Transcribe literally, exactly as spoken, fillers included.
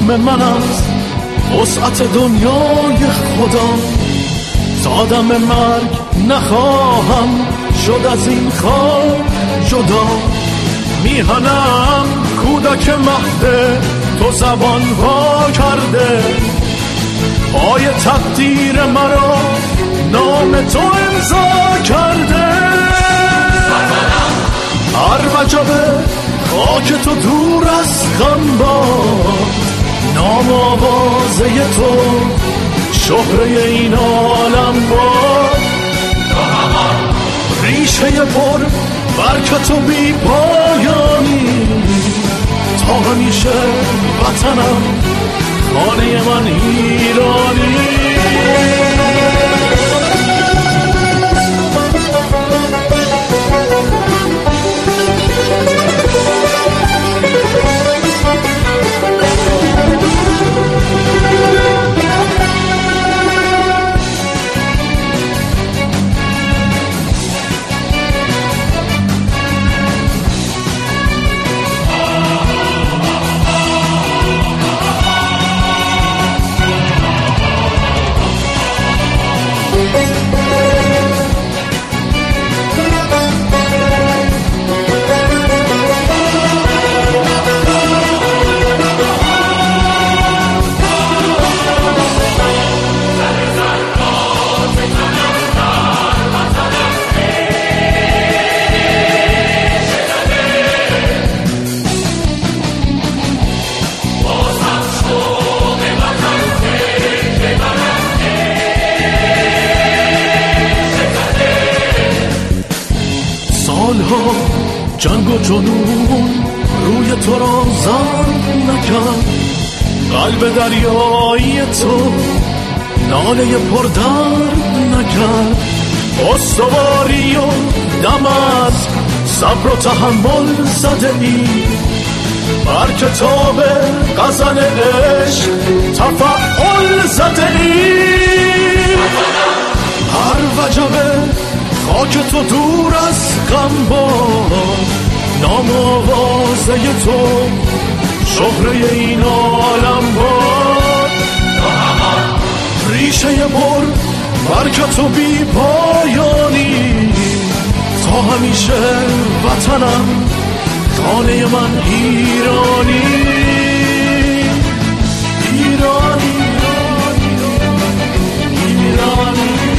سهم من از وسعت دنیای خدا. زادم مرگ نخواهم شد از این خاک جدا. میهنم کودک مهد تو زبان وا کرده، پای تقدیر مرا نام تو امضا کرده. هر وجبه خاک تو دور از غم باد، نام آوازه تو شهره این عالم باد. ریشه پر برکت و بی پایانی، تا همیشه وطنم خانه من ایرانی. سالها جنگ و جنون روی تو را زن نکرد، قلب دریایی تو ناله پردرد نکرد. استواری و دم از صبر و تحمل زده ای، بر کتاب غزل عشق تفعل زده ای. هر وجبه خاک تو دور از غم باد، نام آوازه تو شهره این عالم باد. ریشه بر برکت و بی پایانی، تا همیشه وطنم خانه من ایرانی. ایرانی ایرانی